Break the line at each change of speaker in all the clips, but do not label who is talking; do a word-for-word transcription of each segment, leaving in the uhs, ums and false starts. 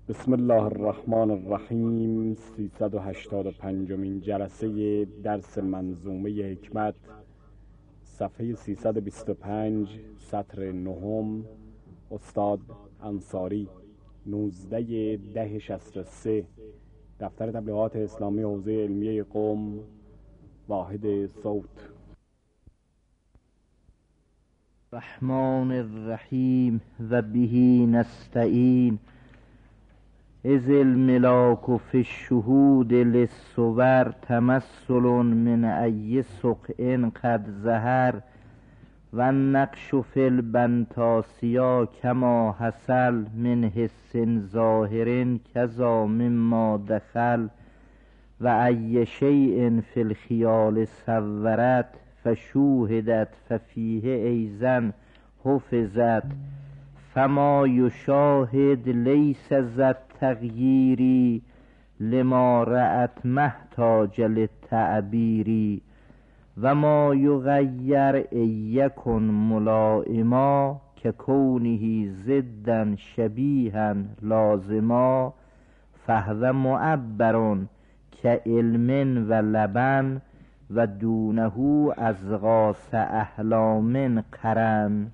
بسم الله الرحمن الرحیم. سیصد و هشتاد و پنجمین جلسه درس منظومه حکمت، صفحه سیصد و بیست و پنج، سطر نهم، استاد انصاری، نوزده ده شصت و سه، دفتر تبلیغات اسلامی حوزه علمیه قم، واحد صوت.
الرحمن الرحیم و بهی نستعین. اذ الملاک فی الشهود للصور تمثل من ای سقع قد ظهر و النقش فی البنتاسیا کما حصل من حس ظاهر کذا مما دخل و ای شیء فی الخیال صورت فشوهدت ففیه ایضا حفظت فما یشاهد لیس ذا التغییری لما رأت محتاج للتعبیری و ما یغیر ایکن ملائما که کونه ضدا شبیها لازما فهو معبر که علم و لبن و دونه ازغاث احلام قرن.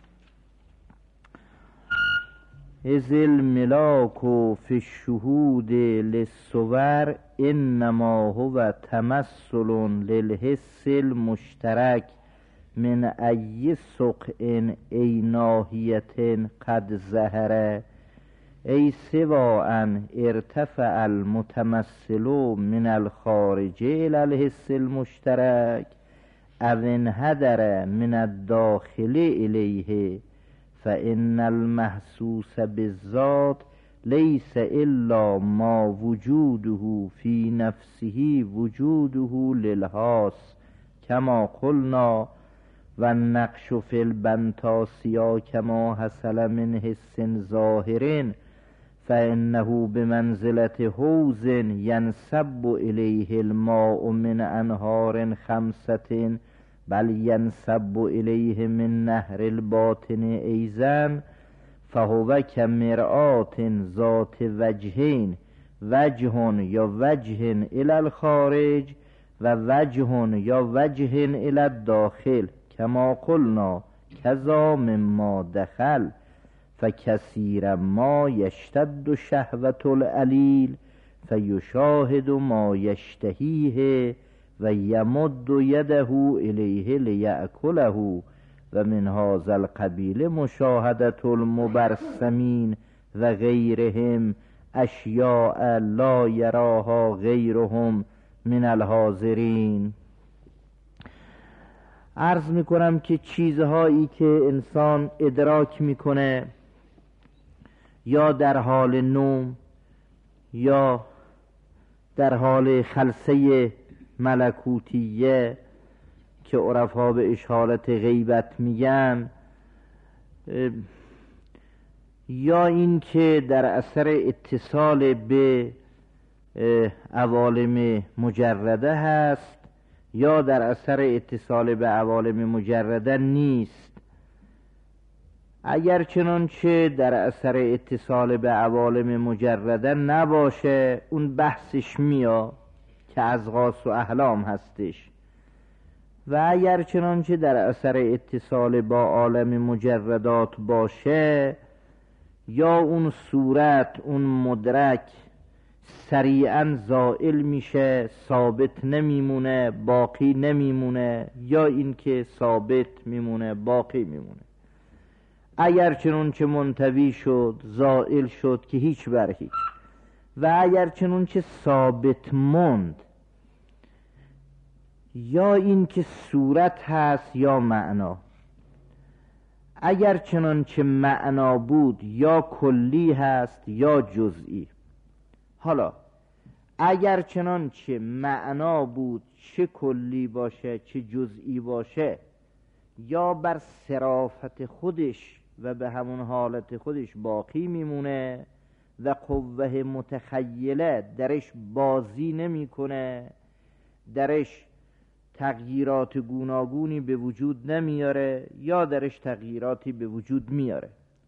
اذ الملاک فی الشهود للصور انما هو تمثل للحس المشترک من ای سقع ای ناحیة قد ظهر ای سواء ارتفع المتمثل من الخارج الى الحس المشترک او انحدر من الداخل الیه فإن المحسوس بالذات ليس إلا ما وجوده في نفسه وجوده للحاس كما قلنا و النقش في البنتاسیا كما حصل من حس ظاهر فإنه بمنزلة حوض ينسب إليه الماء من أنهار خمسة بل ينسب إليه من نهر الباطن أيضا فهو كمرآة ذات وجهين وجه یا وجه إلى الخارج و وجه یا وجه إلى الداخل كما قلنا كذا مما دخل فكثيرا ما يشتد شهوة العليل فيشاهد ما يشتهيه و یمد یده الیه لیأکله و من هذا القبیل مشاهدة المبرسمین و غیرهم اشیاء لا یراها غیرهم من الحاضرین. عرض میکنم که چیزهایی که انسان ادراک میکنه یا در حال نوم یا در حال خلسه ملکوتیه که عرفا به اشارت غیبت میگن، یا این که در اثر اتصال به عوالم مجرده هست یا در اثر اتصال به عوالم مجرده نیست. اگر چنانچه در اثر اتصال به عوالم مجرده نباشه اون بحثش میاد که ازغاث و احلام هستش، و اگر چنانچه در اثر اتصال با عالم مجردات باشه یا اون صورت اون مدرک سریعا زائل میشه، ثابت نمیمونه، باقی نمیمونه، یا اینکه ثابت میمونه باقی میمونه. اگر چنانچه منطوی شد زائل شد که هیچ بر هیچ، و اگر چنانچه ثابت ماند یا این که صورت هست یا معنا. اگر چنانچه معنا بود یا کلی هست یا جزئی. حالا اگر چنانچه معنا بود چه کلی باشه چه جزئی باشه یا بر صرافت خودش و به همون حالت خودش باقی میمونه و قوه متخیله درش بازی نمیکنه، درش تغییرات گوناگونی به وجود نمیاره یا درش تغییراتی به وجود میاره.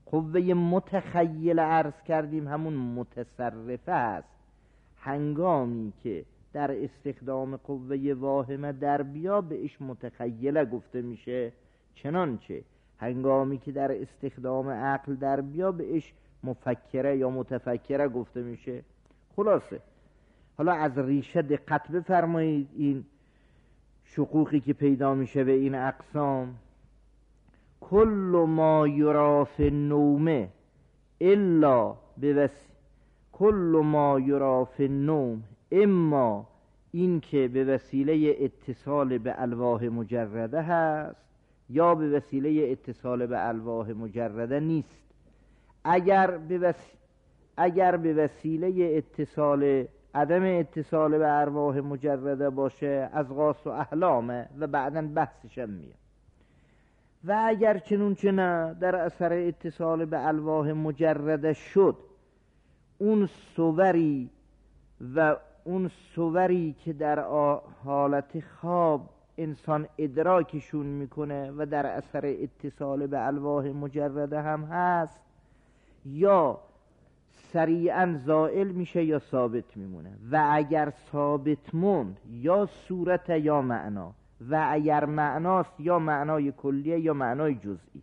قوه متخیله عرض کردیم همون متصرفه است. هنگامی که در استخدام قوه واهمه در بیا بهش متخیله گفته میشه، چنانچه هنگامی که در استخدام عقل در بیا بهش مفکره یا متفکره گفته میشه. خلاصه حالا از ریشه دقت بفرمایید این شقوقی که پیدا میشه به این اقسام. کل ما یرا فی النوم الا بوس کل ما یرا فی النوم، اما این که به وسیله اتصال به الواح مجرده هست یا به وسیله اتصال به الواح مجرده نیست. اگر به وس... اگر به وسیله اتصال عدم اتصال به ارواح مجرده باشه از غاص و احلامه و بعداً بحثش هم میاد. و اگر چنون چه نه در اثر اتصال به الواح مجرده شد، اون صوری و اون صوری که در حالت خواب انسان ادراکشون میکنه و در اثر اتصال به الواح مجرده هم هست، یا سریعا زائل میشه یا ثابت میمونه. و اگر ثابت موند یا صورت یا معنا، و اگر معناست یا معنای کلیه یا معنای جزئی.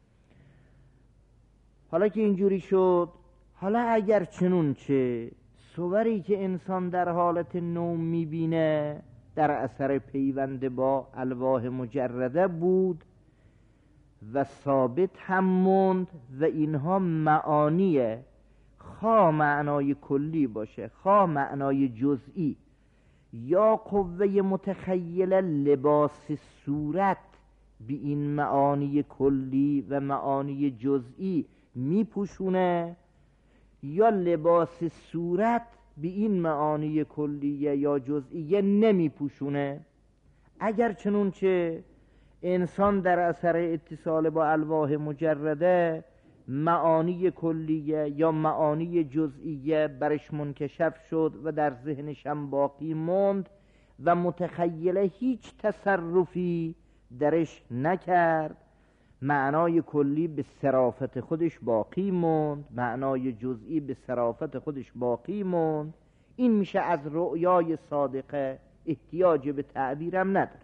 حالا که اینجوری شد، حالا اگر چنون چه صوری که انسان در حالت نوم میبینه در اثر پیوند با الواح مجرده بود و ثابت هم موند و اینها معانیه، خواه معنای کلی باشه خواه معنای جزئی، یا قوه متخیله لباس صورت به این معانی کلی و معانی جزئی میپوشونه، یا لباس صورت به این معانی کلیه یا جزئیه نمیپوشونه. اگر چنونچه انسان در اثر اتصال با الواح مجرده معانی کلیه یا معانی جزئیه برش منکشف شد و در ذهنش هم باقی موند و متخیله هیچ تصرفی درش نکرد، معنای کلی به صرافت خودش باقی موند، معنای جزئی به صرافت خودش باقی موند، این میشه از رؤیای صادقه، احتیاج به تعبیرم نداره.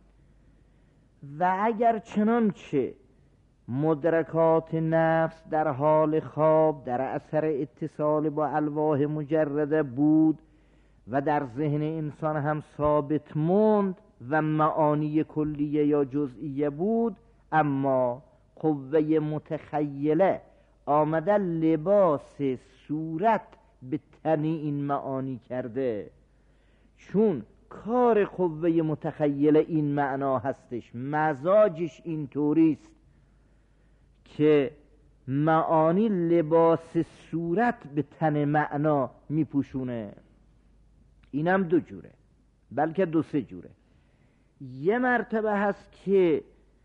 و اگر چنانچه مدرکات نفس در حال خواب در اثر اتصال با الواح مجرده بود و در ذهن انسان هم ثابت موند و معانی کلیه یا جزئیه بود، اما قوه متخیله آمده لباس صورت به تن این معانی کرده، چون کار قوه متخیله این معنا هستش، مزاجش این طوریست که معانی لباس صورت به تن معنا میپوشونه. اینم دو جوره، بلکه دو سه جوره. یه مرتبه هست که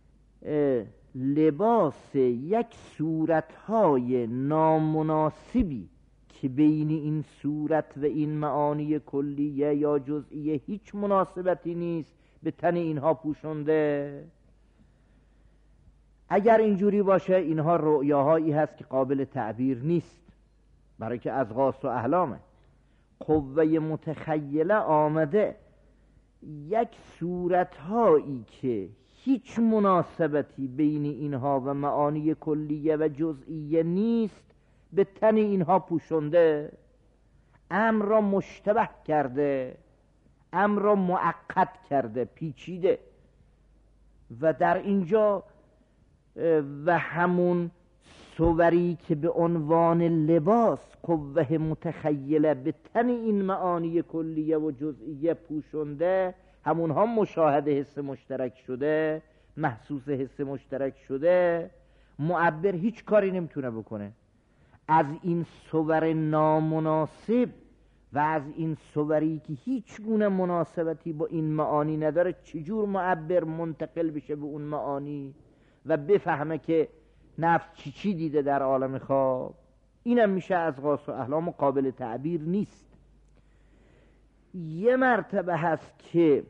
لباس یک صورتهای نامناسبی که بین این صورت و این معانی کلیه یا جزئیه هیچ مناسبتی نیست به تن اینها پوشنده. اگر اینجوری باشه اینها رؤیاهایی هست که قابل تعبیر نیست، برای که از غاص و احلامه. قوه متخیله آمده یک صورتهایی که هیچ مناسبتی بین اینها و معانی کلیه و جزئیه نیست به تن اینها پوشنده، امر را مشتبه کرده، امر را معقد کرده، پیچیده. و در اینجا و همون صوری که به عنوان لباس قوه متخیله به تن این معانی کلیه و جزئیه پوشنده، همونها مشاهده حس مشترک شده، محسوس حس مشترک شده، معبر هیچ کاری نمیتونه بکنه. از این صور نامناسب و از این صوری که هیچ گونه مناسبتی با این معانی نداره، چجور معبر منتقل بشه به اون معانی و بفهمه که نفس چی چی دیده در عالم خواب؟ اینم میشه از غاص و احلام و قابل تعبیر نیست. یه مرتبه هست که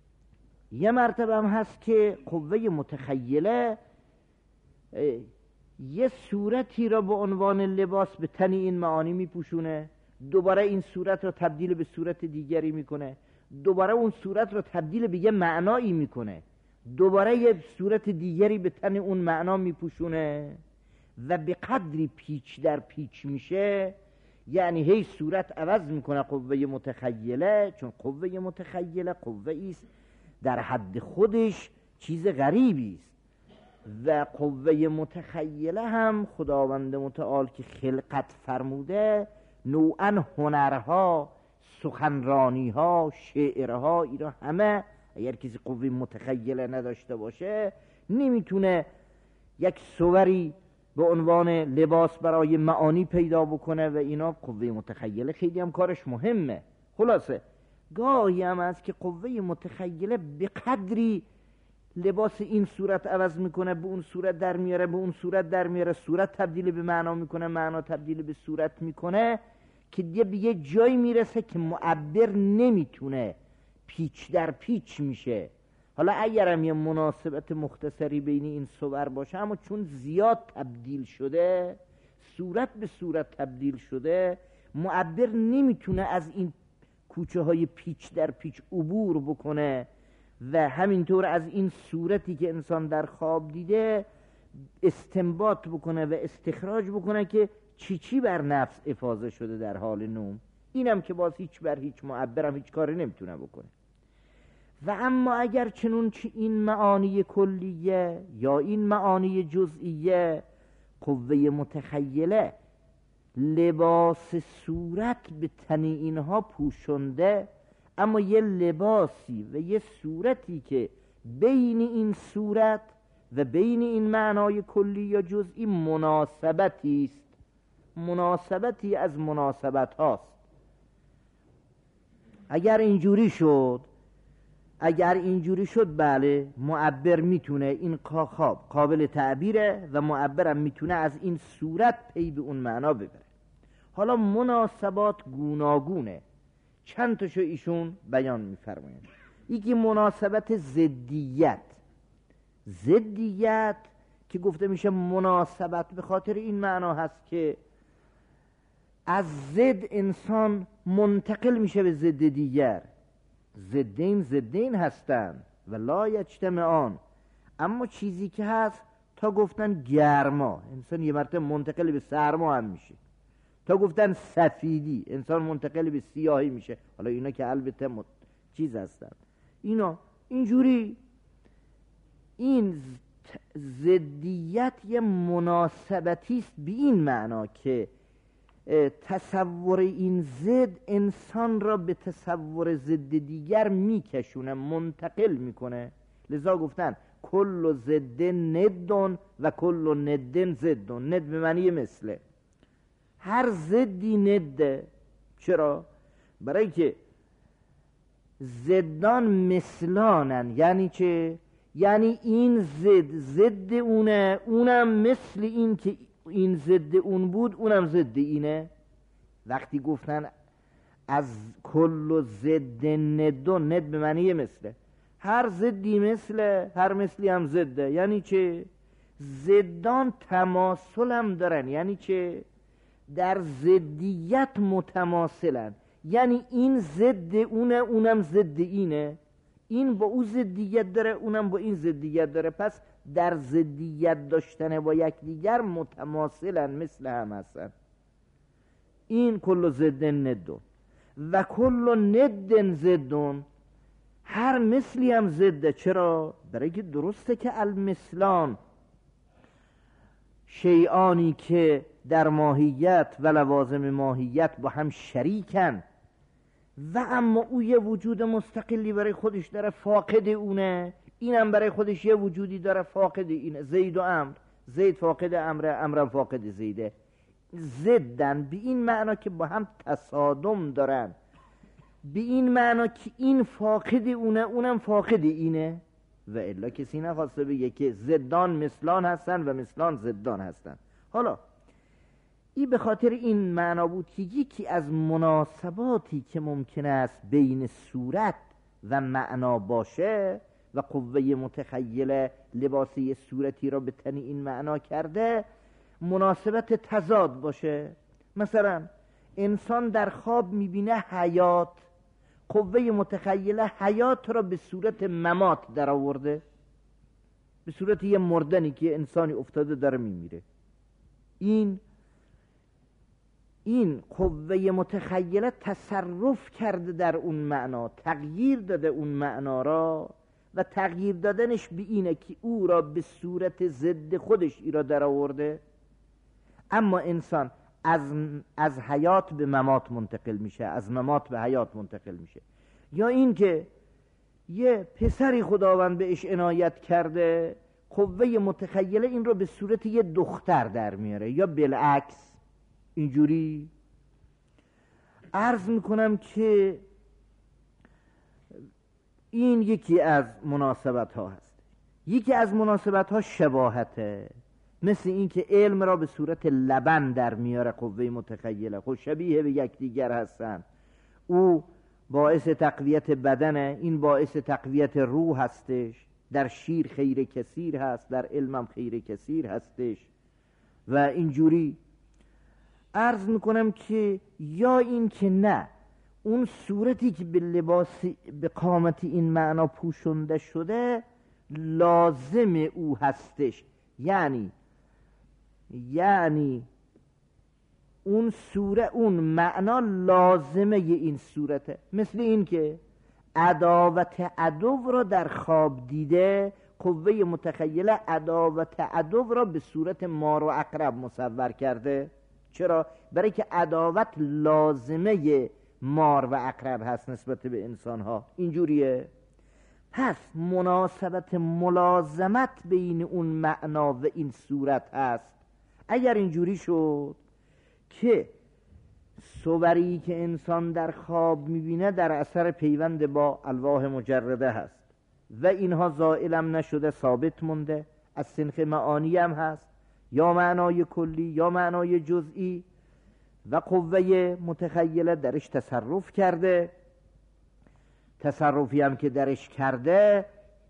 یه مرتبه هم هست که قوه متخیله یه صورتی را به عنوان لباس به تن این معانی میپوشونه، دوباره این صورت را تبدیل به صورت دیگری میکنه، دوباره اون صورت را تبدیل به یه معنایی میکنه، دوباره یه صورت دیگری به تن اون معنا میپوشونه و به قدری پیچ در پیچ میشه، یعنی هی صورت عوض میکنه قوه متخیله، چون قوه متخیله قوه ایست در حد خودش چیز غریبی است و قوه متخیله هم خداوند متعال که خلقت فرموده نوعا هنرها، سخنرانیها، شعرها، اینا همه اگر کسی قوه متخیله نداشته باشه نمیتونه یک صوری به عنوان لباس برای معانی پیدا بکنه و اینا. قوه متخیله خیلی هم کارش مهمه. خلاصه گاهی هم است که قوه متخیله به قدری لباس این صورت عوض میکنه، به اون صورت در میاره، به اون صورت در میاره، صورت تبدیل به معنا میکنه، معنا تبدیل به صورت میکنه که دیگه به یه جایی میرسه که معبر نمیتونه، پیچ در پیچ میشه. حالا اگرم یه مناسبت مختصری بین این صور باشه، اما چون زیاد تبدیل شده، صورت به صورت تبدیل شده، معبر نمیتونه از این کوچه های پیچ در پیچ عبور بکنه و همینطور از این صورتی که انسان در خواب دیده استنباط بکنه و استخراج بکنه که چی چی بر نفس افاضه شده در حال نوم. اینم که باز هیچ بر هیچ معبرم هیچ کاری نمیتونه بکنه. و اما اگر چنون چه این معانی کلیه یا این معانی جزئیه، قوه متخیله لباس صورت به تن اینها پوشنده، اما یه لباسی و یه صورتی که بین این صورت و بین این معنای کلی یا جزئی مناسبتی است، مناسبتی از مناسبت هاست. اگر اینجوری شد اگر اینجوری شد بله، معبر میتونه این خواب قابل تعبیره و معبرم میتونه از این صورت پی به اون معنا ببره. حالا مناسبات گوناگونه، چند تاشو ایشون بیان میفرمایند. یکی مناسبت ضدیت. ضدیت که گفته میشه مناسبت به خاطر این معنا هست که از ضد انسان منتقل میشه به ضد دیگر. ضدین ضدین هستن و لا یجتمعان، اما چیزی که هست تا گفتن گرما انسان یه مرتبه منتقل به سرما هم میشه، تا گفتن سفیدی انسان منتقل به سیاهی میشه. حالا اینا که البته مت... چیز هستن، اینا اینجوری. این ضدیت یه مناسبتی است به این معنا که تصور این ضد انسان را به تصور ضد دیگر میکشونه، منتقل میکنه. لذا گفتن کل ضد ندون و کل ندن ضدون. ند به معنی مثله، هر ضدی نده. چرا؟ برای که ضدان مثلانن. یعنی چه؟ یعنی این ضد ضد اونه، اونم مثل این که این ضد اون بود، اونم ضد اینه. وقتی گفتن از کل ضد ندون، ند به معنی مثله، هر ضدی مثله، هر مثلی هم ضده. یعنی چه؟ ضدان تماثل هم دارن. یعنی چه؟ در ضدیت متماثلن. یعنی این ضد اونه، اونم ضد اینه، این با او ضدیت داره، اونم با این ضدیت داره. پس در ضدیت داشتن با یکدیگر متماثلن، مثل هم هستن. این کل ضدن ندون و کل ندن ضدون، هر مثلی هم ضده. چرا؟ برای که درسته که المثلان شیعانی که در ماهیت و لوازم ماهیت با هم شریکن و اما او یه وجود مستقلی برای خودش داره، فاقد اونه، اینم برای خودش یه وجودی داره، فاقد اینه. زید و امر، زید فاقد امره، امرم فاقد زیده. ضدن به این معنا که با هم تصادم دارن، به این معنا که این فاقد اونه، اونم فاقد اینه. و الا کسی نخواسته بگه که ضدان مثلان هستن و مثلان ضدان هستن. حالا این به خاطر این معنا بود که یکی از مناسباتی که ممکن است بین صورت و معنا باشه و قوه متخیله لباسی صورتی را به تن این معنا کرده، مناسبت تضاد باشه. مثلا انسان در خواب میبینه حیات، قوه متخیله حیات را به صورت ممات در آورده، به صورت یه مردنی که انسانی افتاده داره میمیره. این این قوه متخیله تصرف کرده در اون معنا، تغییر داده اون معنا را، و تغییر دادنش به اینه که او را به صورت ضد خودش ای را در آورده. اما انسان از از حیات به ممات منتقل میشه، از ممات به حیات منتقل میشه. یا این که یه پسری خداوند بهش عنایت کرده، قوه متخیله این رو به صورت یه دختر در میاره، یا بالعکس. اینجوری عرض میکنم که این یکی از مناسبت ها هست. یکی از مناسبت ها شباهته، مثل این که علم را به صورت لبن در میاره قوه متخیله، خود شبیه به یکدیگر هستن. او باعث تقویت بدنه، این باعث تقویت روح هستش. در شیر خیر کثیر هست، در علمم خیر کثیر هستش. و اینجوری عرض میکنم که یا این که نه، اون صورتی که به لباس به قامت این معنا پوشونده شده لازم او هستش، یعنی یعنی اون صورت، اون معنا لازمه این صورته. مثل این که عداوت عدو را در خواب دیده، قوه متخیله عداوت عدو را به صورت مار و عقرب مصور کرده. چرا؟ برای که عداوت لازمه مار و عقرب هست نسبت به انسان ها. اینجوریه. پس مناسبت ملازمت بین اون معنا و این صورت هست. اگر اینجوری شد که صوری که انسان در خواب میبینه در اثر پیوند با الواح مجرده هست و اینها زائلم نشده، ثابت مونده، از سنخ معانی هم هست، یا معنای کلی یا معنای جزئی، و قوه متخیله درش تصرف کرده. تصرفی هم که درش کرده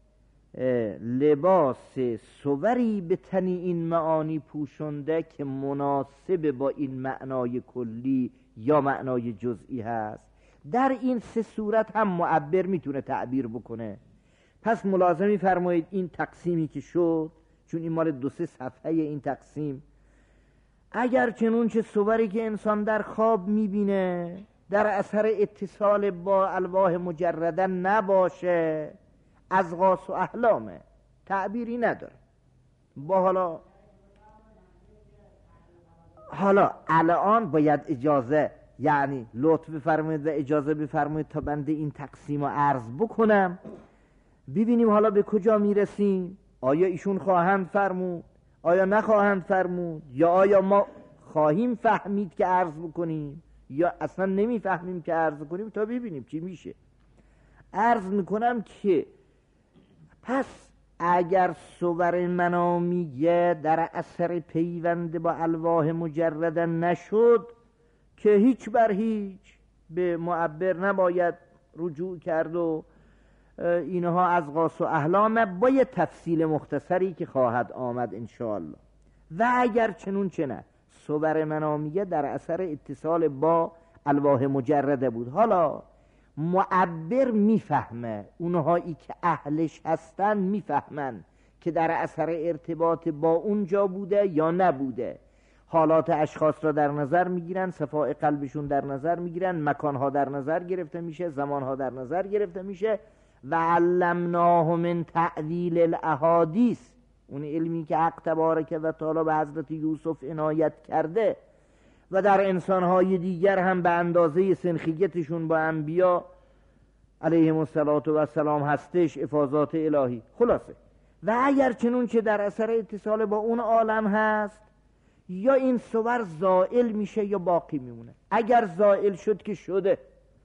لباس صوری به تنی این معانی پوشنده که مناسب با این معنای کلی یا معنای جزئی هست. در این سه صورت هم معبر میتونه تعبیر بکنه. پس ملازمی فرمایید این تقسیمی که شد، چون این مال دو سه صفحه این تقسیم، اگر چنون چه صوری که انسان در خواب میبینه در اثر اتصال با الواح مجرده نباشه، از غاص و احلامه، تعبیری نداره. با حالا حالا الان باید اجازه، یعنی لطف بفرمایید و اجازه بفرمایید تا بنده این تقسیم رو عرض بکنم، ببینیم حالا به کجا میرسیم. آیا ایشون خواهند فرمود، آیا نخواهند فرمود، یا آیا ما خواهیم فهمید که عرض بکنیم یا اصلا نمیفهمیم که عرض کنیم، تا ببینیم چی میشه. عرض میکنم که پس اگر صور منامیه در اثر پیوند با الواح مجرده نشد که هیچ بر هیچ به معبر نباید رجوع کرد و اینها از غاص و احلام، با یه تفصیل مختصری که خواهد آمد انشاءالله. و اگر چنون چه نه، صور منامیه در اثر اتصال با الواح مجرده بود، حالا معبر میفهمه، اونهایی که اهلش هستن میفهمن که در اثر ارتباط با اونجا بوده یا نبوده. حالات اشخاص را در نظر میگیرن، صفاء قلبشون در نظر میگیرن، مکانها در نظر گرفته میشه، زمانها در نظر گرفته میشه. و علمناه من تعویل الاحادیث، اون علمی که حق تبارک و تعالی به حضرت یوسف عنایت کرده و در انسانهای دیگر هم به اندازه سنخیتشون با انبیا علیهم السلام هستش، افاضات الهی. خلاصه و اگر چنون که در اثر اتصال با اون عالم هست، یا این صور زائل میشه یا باقی میمونه. اگر زائل شد که شده،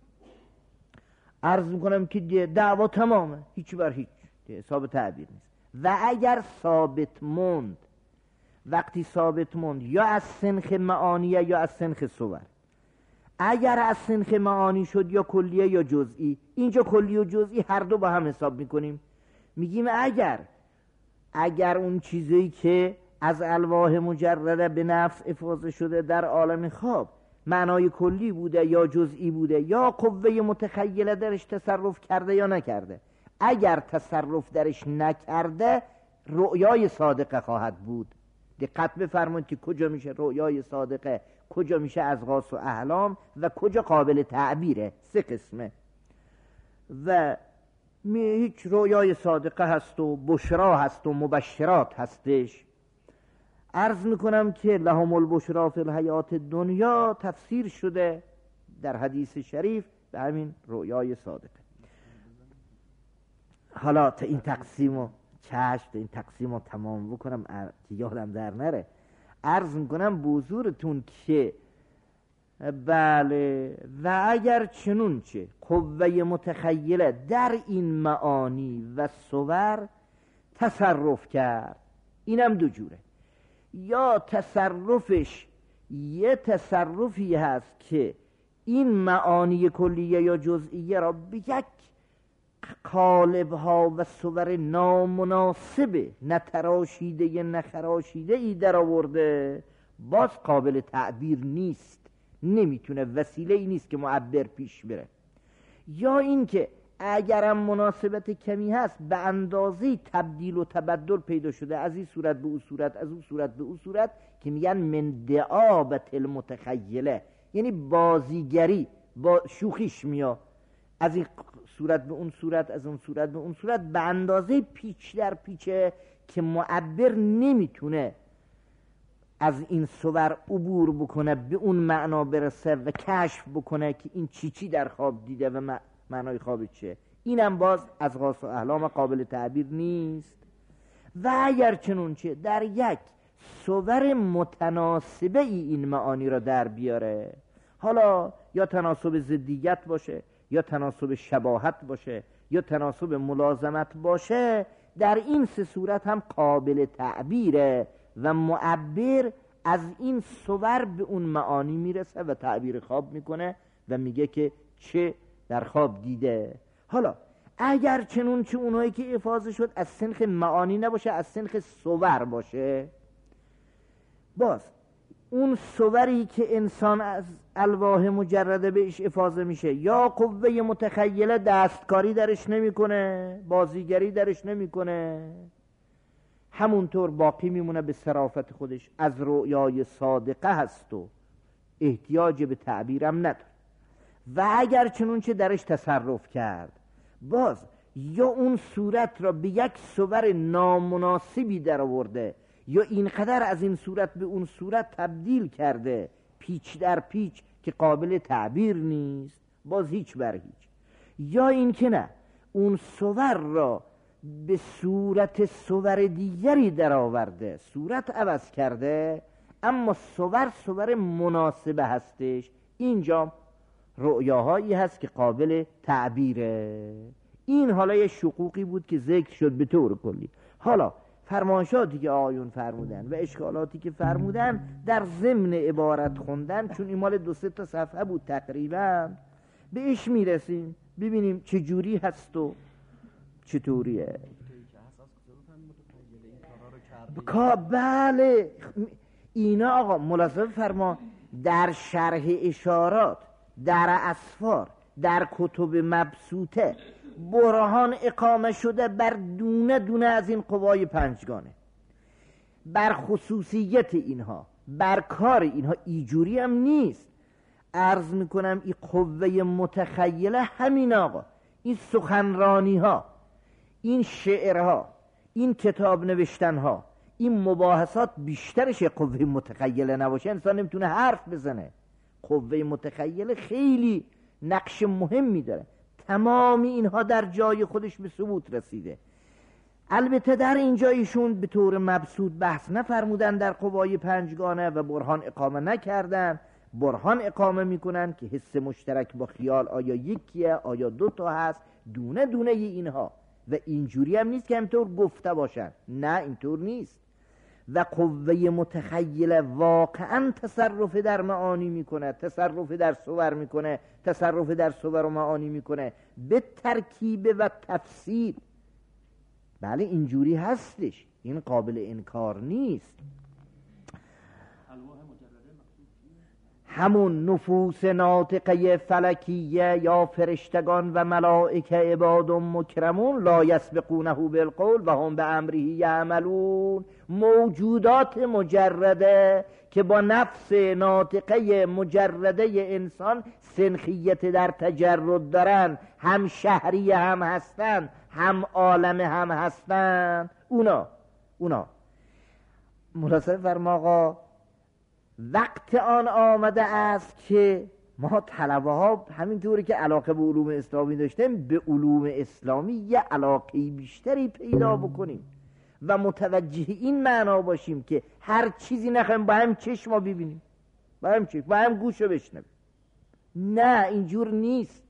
عرض میکنم که دعوا تمامه، هیچ بر هیچ، حساب تعبیر نیست. و اگر ثابت موند، وقتی ثابت موند یا از سنخ معانیه یا از سنخ صور، اگر از سنخ معانی شد یا کلیه یا جزئی، اینجا کلی و جزئی هر دو با هم حساب میکنیم، میگیم اگر اگر اون چیزی که از الواح مجرده به نفس افاضه شده در عالم خواب معنای کلی بوده یا جزئی بوده، یا قوه متخیله درش تصرف کرده یا نکرده. اگر تصرف درش نکرده رؤیای صادقه خواهد بود. دقت بفرمایید که کجا میشه رؤیای صادقه، کجا میشه اضغاث و احلام و کجا قابل تعبیره. سه قسمه. و هیچ رؤیای صادقه هست و بشرا هست و مبشرات هستش. عرض میکنم که لهم البشرا فی الحیات دنیا تفسیر شده در حدیث شریف به همین رؤیای صادقه. حالا تا این تقسیمو چشم این تقسیمو تمام بکنم که یادم در نره، عرض میکنم بزرگتون که بله و اگر چنون چه قوه متخیله در این معانی و صور تصرف کرد، اینم دو جوره. یا تصرفش یه تصرفی هست که این معانی کلیه یا جزئیه را به یک قالب ها و صور نامناسبه نتراشیده نخراشیده ای در آورده، باز قابل تعبیر نیست، نمیتونه، وسیله ای نیست که معبر پیش بره. یا اینکه اگرم مناسبت کمی هست به اندازه تبدیل و تبدل پیدا شده از این صورت به اون صورت، از اون صورت به اون صورت، که میگن من دعابت المتخیله، یعنی بازیگری با شوخیش میاد از این صورت به اون صورت، از اون صورت به اون صورت، به اندازه پیچ در پیچه که معبر نمیتونه از این صور عبور بکنه به اون معنا برسه و کشف بکنه که این چی چی در خواب دیده و معنای خواب چیه. اینم باز از اضغاث و احلام قابل تعبیر نیست. و اگر چنونچه در یک صور متناسبه ای این معانی را در بیاره، حالا یا تناسب ضدیت باشه، یا تناسب شباهت باشه، یا تناسب ملازمت باشه، در این سه صورت هم قابل تعبیره و معبر از این صور به اون معانی میرسه و تعبیر خواب میکنه و میگه که چه در خواب دیده. حالا اگر چنون چه اونایی که افاضه شد از سنخ معانی نباشه، از سنخ صور باشه، باز اون صوری که انسان از الواح مجرده بهش افاضه میشه، یا قوه متخیله دستکاری درش نمیکنه، بازیگری درش نمیکنه، همونطور باقی میمونه به صرافت خودش، از رؤیای صادقه هست و احتیاج به تعبیرم نداره. و اگر چنونچه درش تصرف کرد، باز یا اون صورت را به یک صور نامناسبی در آورده، یا اینقدر از این صورت به اون صورت تبدیل کرده پیچ در پیچ که قابل تعبیر نیست، باز هیچ بر هیچ. یا این که نه، اون صور را به صورت صور دیگری در آورده، صورت عوض کرده، اما صور صور مناسبه هستش. اینجا رؤیاهایی هست که قابل تعبیره. این حالا یه شقوقی بود که ذکر شد به طور کلی. حالا فرمایشاتی که آیون فرمودن و اشکالاتی که فرمودن در ضمن عبارت خوندن، چون این مال دو سه تا صفحه بود تقریبا، بهش میرسیم ببینیم چه جوری هست و چطوریه. بکا بله اینا آقا ملاحظه فرما، در شرح اشارات، در اسفار، در کتب مبسوطه برهان اقامه شده بر دونه دونه از این قوای پنجگانه، بر خصوصیت اینها، بر کار اینها. ایجوری هم نیست. عرض میکنم این قوه متخیله همین آقا، این سخنرانی ها، این شعرها، این کتاب نوشتن ها، این مباحثات بیشترش قوه متخیله نباشه انسان نمیتونه حرف بزنه. قوه متخیله خیلی نقش مهمی داره. تمامی اینها در جای خودش به ثبوت رسیده. البته در اینجا ایشون به طور مبسوط بحث نفرمودن در قوای پنجگانه و برهان اقامه نکردن. برهان اقامه میکنن که حس مشترک با خیال آیا یکیه، آیا دوتا هست، دونه دونه اینها. و اینجوری هم نیست که همینطور گفته باشن، نه اینطور نیست. و قوه متخیله واقعا تصرف در معانی میکنه، تصرف در صور میکنه، تصرف در صور و معانی میکنه به ترکیب و تفسیر. بله اینجوری هستش، این قابل انکار نیست. همون نفوس ناطقه فلکیه یا فرشتگان و ملائکه عباد مکرمون لا یسبقونه بالقول و هم به امره یعملون، موجودات مجرده که با نفس ناطقه مجرده انسان سنخیت در تجرد دارن، هم شهری هم هستن هم عالم هم هستن، اونا اونا ملاحظه فرما آقا وقت آن آمده است که ما طلبه ها همینطوری که علاقه به علوم اسلامی داشتیم به علوم اسلامی یه علاقه بیشتری پیدا بکنیم و متوجه این معنا باشیم که هر چیزی نخواهیم با هم چشم ما ببینیم، با هم چشم، با هم گوش رو بشنویم. نه اینجور نیست.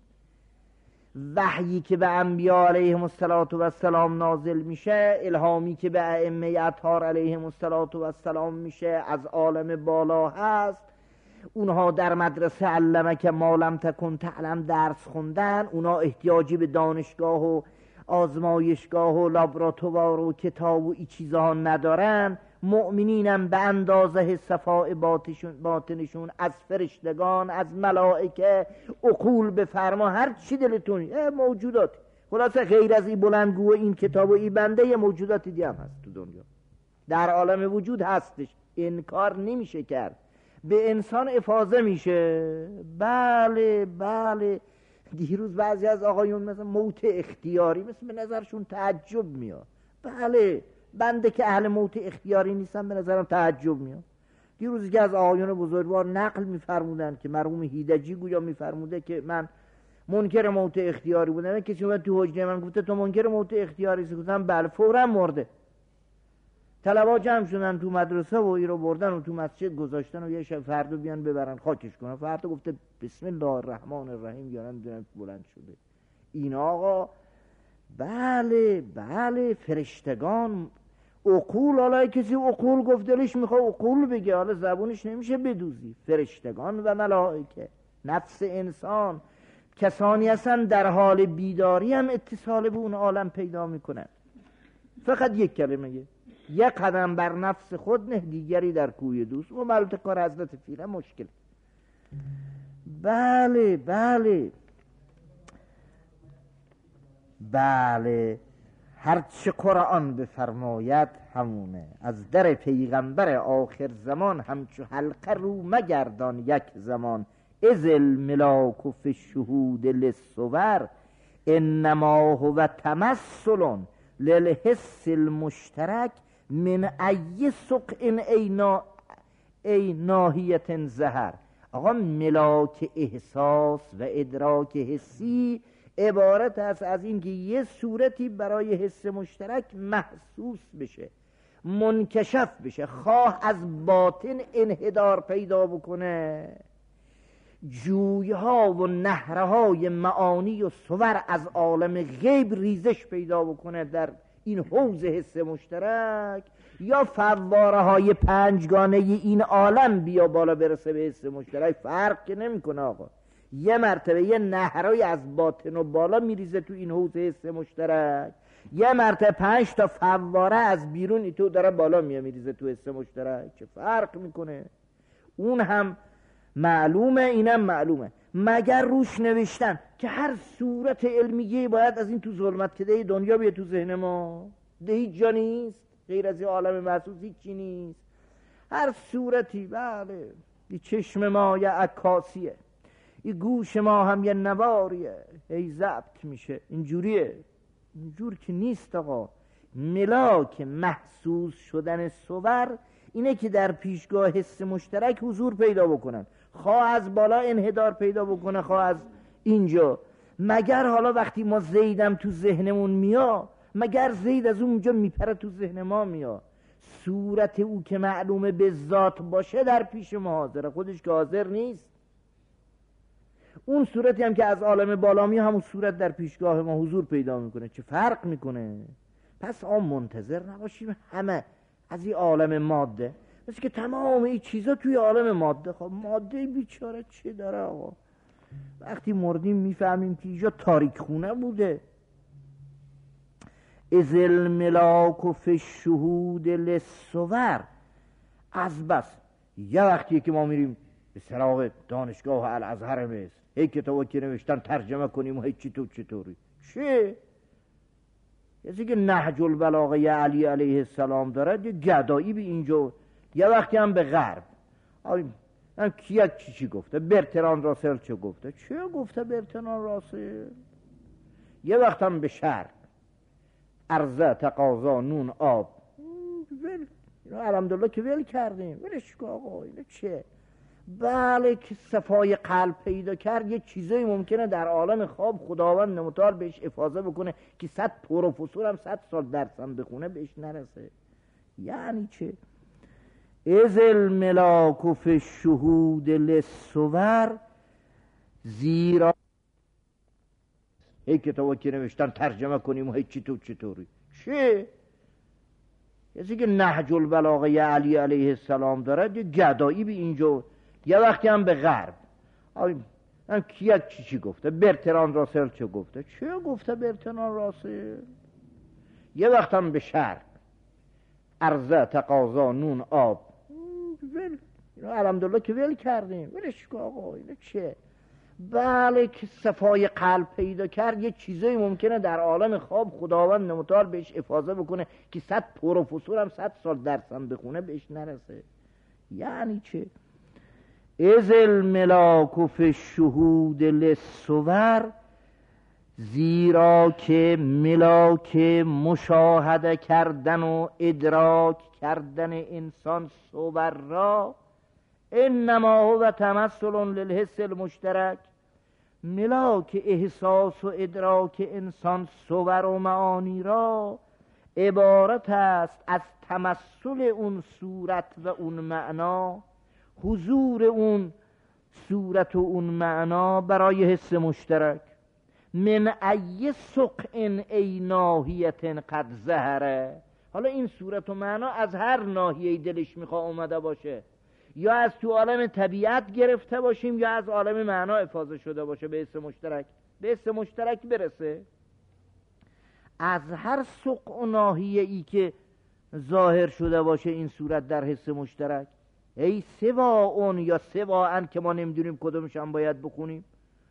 وحیی که به انبیاء علیهم السلام نازل میشه، الهامی که به ائمه اطهار علیهم السلام میشه، از عالم بالا هست. اونها در مدرسه علمک ما لم تکن تعلم درس خوندن، اونها احتیاجی به دانشگاه و آزمایشگاه و لابراتوار و کتاب و ای چیزها ندارن. مؤمنینم به اندازه صفاء باطنشون از فرشتگان، از ملائکه، عقول بفرما، هر چی دلتون موجودات. خلاصه غیر از این بلندگو و این کتاب و این بنده یه موجودات دیگه هم هست تو دنیا، در عالم وجود هستش، انکار نمیشه کرد. به انسان افاضه میشه. بله بله دیروز بعضی از آقایون مثلا موت اختیاری مثل به نظرشون تعجب میاد. بله بنده که اهل موت اختیاری نیستم به نظرم تعجب میاد. دیروز که از آقایون بزرگوار نقل میفرمودن که مرحوم هیدجی گویا میفرموده که من منکر موت اختیاری بودم. کسی اومد تو حجره من گفته تو منکر موت اختیاری هستی؟ گفتم بله. فوراً مرده. طلبا جمع شدن تو مدرسه و ای رو بردن و تو مسجد گذاشتن و یه شب فردا بیان ببرن خاکش کنن. فردا گفته بسم الله الرحمن الرحیم یا نمیدونم بلند شده. این آقا بله بله فرشتگان، عقول، حالا کسی عقول گفت دلش میخواد عقول بگه، حالا زبونش نمیشه بدوزی. فرشتگان و ملائکه، نفس انسان، کسانی هستن در حال بیداری هم اتصال به اون عالم پیدا میکنن. فقط یک کلمه، یک قدم بر نفس خود نه، دیگری در کوی دوست. و ملت کار حضرت پیره مشکل. بله بله بله هرچه قرآن بفرماید همونه. از در پیغمبر آخر زمان همچو حلقه رو مگردان یک زمان. ازل ملاک فی الشهود للصور انما هو تمثل للحس المشترک من ای سقع اینا ای ناحیت زهر. آقا ملاک احساس و ادراک حسی عبارت است از این که یه صورتی برای حس مشترک محسوس بشه، منکشف بشه، خواه از باطن انحدار پیدا بکنه. جویها و نهرهای معانی و صور از عالم غیب ریزش پیدا بکنه در این حوض حس مشترک، یا فواره های پنجگانه این عالم بیا بالا برسه به حس مشترک. فرق که نمی کنه آقا. یه مرتبه یه نهرای از باطن و بالا میریزه تو این حوض حس مشترک، یه مرتبه پنج تا فواره از بیرون تو داره بالا میاد میریزه تو حس مشترک. چه فرق میکنه؟ اون هم معلومه اینم معلومه. مگر روش نوشتن که هر صورت علمیه باید از این تو ظلمت کده دنیا بیاد تو ذهن ما؟ ده هیچ جا نیست غیر از این عالم محسوس، هیچی نیست. هر صورتی بله. این چشم ما یه عکاسیه، این گوش ما هم یه نواریه، ای ضبط میشه. اینجوریه؟ اینجور که نیست آقا. ملاک محسوس شدن صور اینه که در پیشگاه حس مشترک حضور پیدا بکنن، خواه از بالا انحدار پیدا بکنه خواه از اینجا. مگر حالا وقتی ما زیدم تو ذهنمون میا، مگر زید از اونجا میپره تو ذهن ما میا؟ صورت او که معلومه به ذات باشه در پیش ما حاضره، خودش که حاضر نیست. اون صورتی هم که از عالم بالا میاد همون صورت در پیشگاه ما حضور پیدا میکنه. چه فرق میکنه؟ پس آن منتظر نباشیم همه از این عالم ماده، مثل که تمام این چیزا توی عالم ماده. خب ماده بیچاره چه داره آقا؟ وقتی مردیم میفهمیم که اینجا تاریک خونه بوده. اذ الملاک فی الشهود للصور. از بس یه وقتی که ما میریم به سراغ دانشگاه الازهر مصر، هی کتابا که نوشتن ترجمه کنیم و هی چطور چطوری چه؟ کسی که نهج البلاغه علی علیه السلام داره یه گدایی به اینجا، یه وقتی هم به غرب. هم کیک چی چی گفته؟ برتران راسل چه گفته؟ چه گفته برتران راسل؟ یه وقت هم به شرق، عرضه تقاضا نون آب ول، الحمدلله که ول کردیم، ولش کن آقا اینه چه؟ بله که صفای قلب پیدا کرد، یه چیزایی ممکنه در عالم خواب خداوند متعال بهش افاضه بکنه که صد پروفسور هم صد سال درسم بخونه بهش نرسه. یعنی چه؟ اذ الملاک فی الشهود للصور، زیرا هی کتابا که نوشتن ترجمه کنیم و هی چطور چطوری چه؟ کسی که نهج البلاغه علی علیه السلام داره یه گدایی به اینجا، یه وقتی هم به غرب. هم کیک چی چی گفته؟ برتران راسل چه گفته؟ چه گفته برتران راسل؟ یه وقت هم به شرق، عرضه تقاضا نون آب ول، الحمدلله که ول کردیم، ولش کن آقا اینه چه؟ بله که صفای قلب پیدا کرد، یه چیزایی ممکنه در عالم خواب خداوند متعال بهش افاضه بکنه که صد پروفسور هم صد سال درسم بخونه بهش نرسه. یعنی چه؟ اذ الملاک فی الشهود للصور، زیرا که ملاک مشاهده کردن و ادراک کردن انسان صور را، انما هو تمثل للحس المشترک، ملاک احساس و ادراک انسان صور و معانی را عبارت است از تمثل اون صورت و اون معنا، حضور اون صورت و اون معنا برای حس مشترک. من ای سقع ای ناحیت قد ظهره، حالا این صورت و معنا از هر ناحیه دلش میخواه اومده باشه، یا از تو عالم طبیعت گرفته باشیم یا از عالم معنا افاضه شده باشه به حس مشترک، به حس مشترک برسه. از هر سقع و ناحیه ای که ظاهر شده باشه این صورت در حس مشترک، ای سوا اون یا سوا ان که ما نمیدونیم کدومش هم باید بخونیم.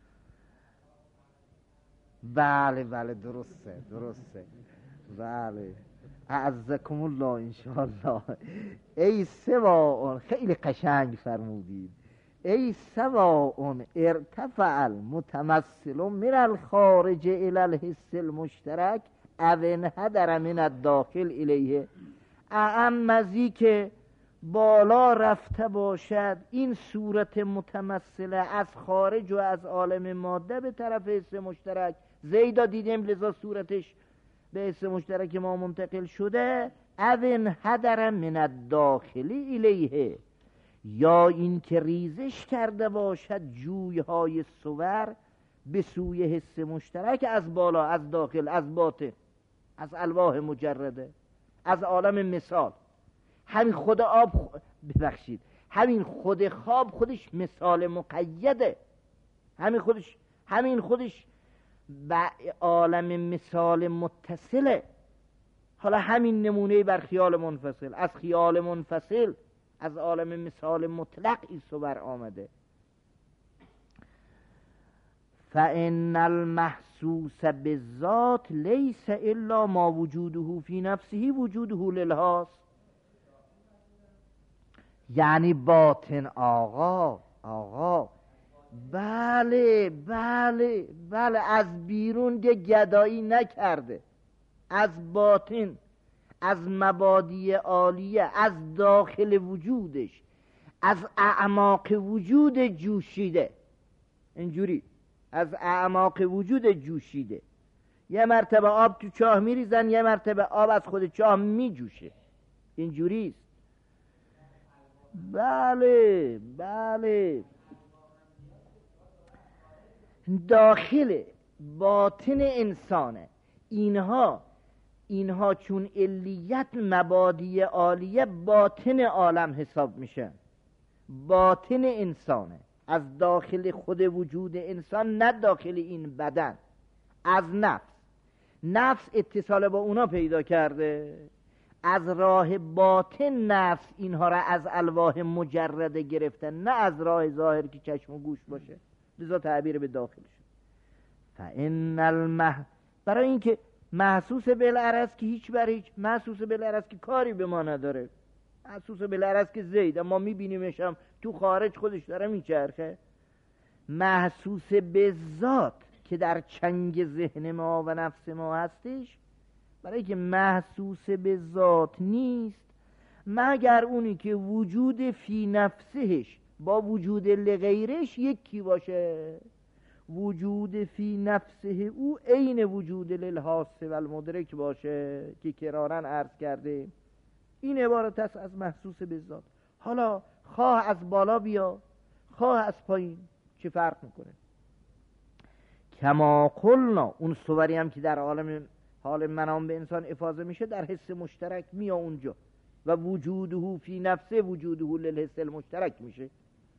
بله بله درسته درسته بله اعزکم الله انشاءالله. ای سوا اون، خیلی قشنگ فرمودید. ای سوا اون ارتفع المتمثل من الخارج الى الحس المشترک او انحدر من الداخل الیه، اعمزی که بالا رفته باشد این صورت متمثله از خارج و از عالم ماده به طرف حس مشترک. زیدا دیدیم لذا صورتش به حس مشترک ما منتقل شده. او انحدر من الداخلی الیه، یا این که ریزش کرده باشد جویهای صور به سوی حس مشترک از بالا، از داخل، از باطن، از الواح مجرده، از عالم مثال. همین خود آب، ببخشید همین خود خواب خودش مثال مقیده، همین خودش همین خودش به عالم مثال متصله. حالا همین نمونه بر خیال منفصل، از خیال منفصل از عالم مثال مطلق این صور آمده. فإن المحسوس بالذات لیس الا ما وجوده فی نفسه وجوده للحاس. یعنی باطن آقا آقا بله بله بله از بیرون یه گدایی نکرده، از باطن، از مبادی عالیه، از داخل وجودش، از اعماق وجود جوشیده. اینجوری از اعماق وجود جوشیده. یه مرتبه آب تو چاه میریزن، یه مرتبه آب از خود چاه میجوشه. اینجوریست. بله بله داخل باطن انسانه. اینها اینها چون علیت مبادی عالیه باطن عالم حساب میشن. باطن انسانه، از داخل خود وجود انسان، نه داخل این بدن، از نفس. نفس اتصال با اونا پیدا کرده، از راه باطن نفس اینها را از الواح مجرده گرفته، نه از راه ظاهر که چشم و گوش باشه، لذا تعبیر به داخل شد. فان المح برای اینکه محسوس بالعرض که هیچ بر هیچ، محسوس بالعرض که کاری به ما نداره، محسوس بالعرض که زید ما میبینیمش هم تو خارج خودش داره میچرخه، محسوس به ذات که در چنگ ذهن ما و نفس ما هستش، برای که محسوس به ذات نیست مگر اونی که وجود فی نفسهش با وجود لغیرش یکی باشه. وجود فی نفسه او عین وجود للحاس و المدرک باشه که کرارن عرض کرده. این عبارت است از محسوس به ذات. حالا خواه از بالا بیا خواه از پایین، چه فرق میکنه؟ کما قلنا، اون صوری هم که در عالم حال منام به انسان افاضه میشه در حس مشترک میاد اونجا و وجوده فی نفسه وجوده للحس المشترک میشه.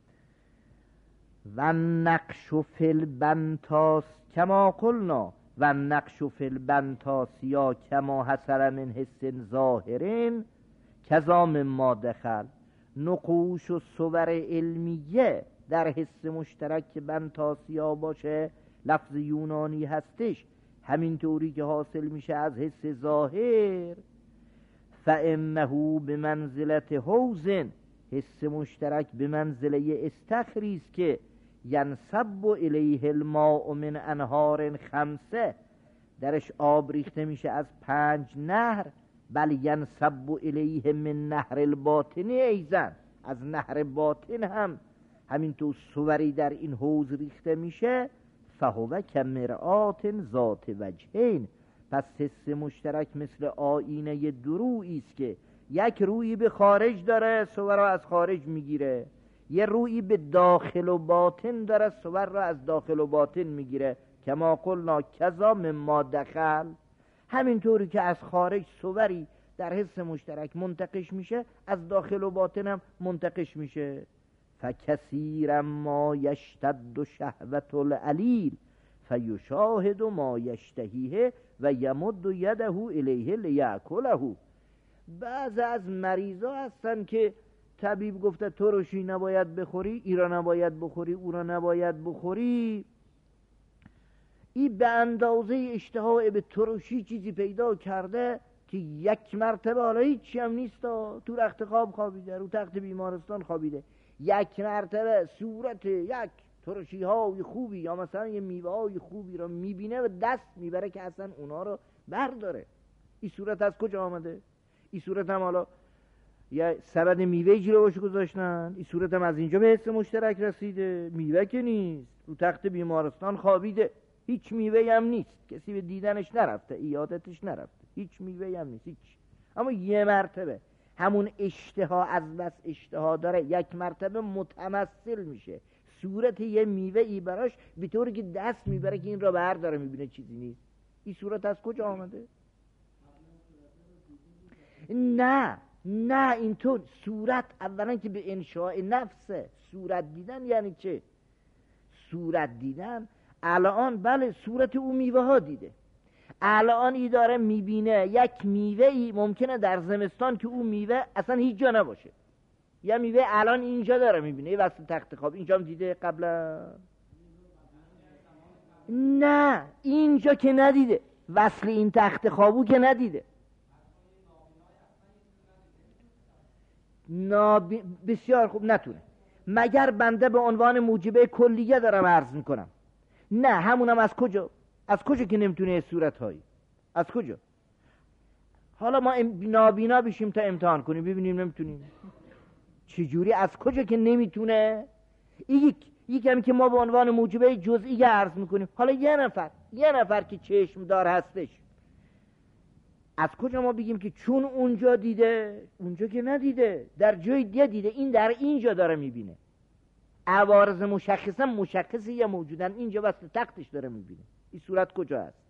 و نقش فی البنتاس کما قلنا و نقش فی البنتاسیا کما حصل من حس ظاهرین کذا مما دخل. نقوش و صور علمیه در حس مشترک که بنتاسیا باشه لفظ یونانی هستش، همین طوری که حاصل میشه از حس ظاهر. فانه بمنزلت حوزن، حس مشترک به منزله استخریست که ینصب الیه الماء من انهار خمسه، درش آب ریخته میشه از پنج نهر. بل ینصب الیه من نهر الباطن ایزن، از نهر باطن هم همینطور صوری در این حوض ریخته میشه. فهو کمرآت ذات وجهین، پس حس مشترک مثل آینه درویی است که یک رویی به خارج داره صور را از خارج میگیره، یه رویی به داخل و باطن داره صور را از داخل و باطن میگیره. کما قلنا کذا مما دخل، همینطوری که از خارج صوری در حس مشترک منتقش میشه از داخل و باطن هم منتقش میشه. فکثیرا ما یشتد شهوت العلیل فیشاهد ما یشتهیه و یمد یده الیه لیأکله. بعض از مریضا هستن که طبیب گفته ترشی نباید بخوری، ای را نباید بخوری، او را نباید بخوری، این به اندازه اشتها به ترشی چیزی پیدا کرده که یک مرتبه، حالا هیچی هم نیست، تو رخت خواب خوابیده، رو تخت بیمارستان خوابیده، یک مرتبه صورت یک ترشی های خوبی یا مثلا یه میوه های خوبی رو میبینه و دست میبره که اصلا اونا رو برداره. این صورت از کجا آمده؟ این صورت هم حالا یا سبد میوه جلو باشه گذاشتن، این صورت هم از اینجا به حس مشترک رسیده. میوه که نیست، رو تخت بیمارستان خوابیده، هیچ میوه هم نیست، کسی به دیدنش نرفته، ایادتش نرفته، هیچ میوه هم نیست، هیچ. اما یه مرتبه همون اشتها از بس اشتها داره، یک مرتبه متمثل میشه صورت یه میوه ای براش، به طوری که دست میبره که این را برداره، میبینه چیزی نیست. این صورت از کجا آمده؟ نه نه اینطور صورت اولا که به انشاء نفسه. صورت دیدن یعنی چه؟ صورت دیدن الان بله صورت او میوه ها دیده، الان ای داره میبینه یک میوه ای ممکنه در زمستان که او میوه اصلا هیچ جا نباشه، یا میوه الان اینجا داره میبینه وسط تخت خواب، اینجا هم دیده قبلا؟ نه اینجا که ندیده، وصل این تخت خوابو که ندیده. نابی... بسیار خوب نتونه، مگر بنده به عنوان موجبه کلیه دارم عرض میکنم. نه همونم از کجا؟ از کجا که نمیتونه صورت هایی؟ از کجا؟ حالا ما نابینا بشیم تا امتحان کنیم ببینیم نمیتونیم چجوری؟ از کجا که نمیتونه؟ یک یکمی که ما به عنوان موجبه جزئی عرض میکنیم. حالا یه نفر یه نفر که چشم دار هستش، از کجا ما بگیم که چون اونجا دیده؟ اونجا که ندیده، در جای دیگه دیده، این در اینجا داره میبینه. عوارض مشخصه مشخصه یا موجودن، اینجا وسط تختش داره میبینه. این صورت کجا هست؟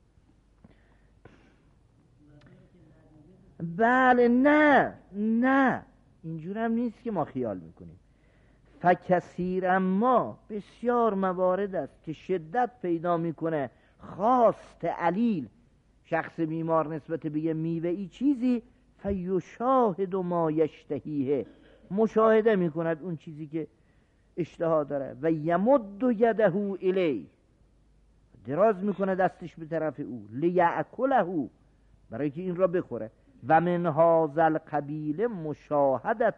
بله نه نه اینجور هم نیست که ما خیال میکنیم. فکثیر اما بسیار موارد است که شدت پیدا میکنه خواست علیل شخص بیمار نسبت به یه میوه ای چیزی، فیشاهد ما یشتهیه، مشاهده میکند اون چیزی که اشتها داره، و یمد یده الی، دراز میکنه دستش به طرف او، لیأکله، برای که این را بخوره. و من هذا القبیل مشاهدت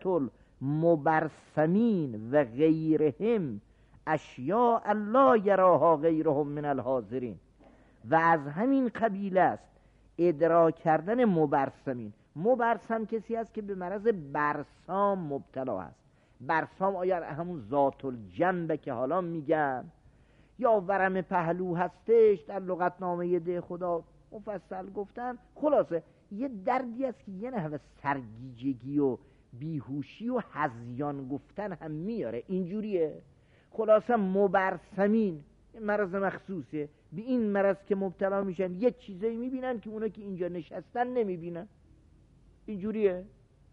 المبرسمین و غیرهم اشیاء لا یراها غیرهم من الحاضرین، و از همین قبیل است ادراک کردن مبرسمین. مبرسم کسی است که به مرض برسام مبتلا است. برسام آیا همون ذات الجنبه که حالا میگن، یا ورم پهلو هستش، در لغتنامه ده خدا مفصل گفتن. خلاصه یه دردی است که یه نحوه سرگیجگی و بیهوشی و هذیان گفتن هم میاره، اینجوریه. خلاصه مبرسمین مرض مخصوصه، به این مرض که مبتلا میشن یه چیزایی میبینن که اونا که اینجا نشستن نمیبینن، اینجوریه.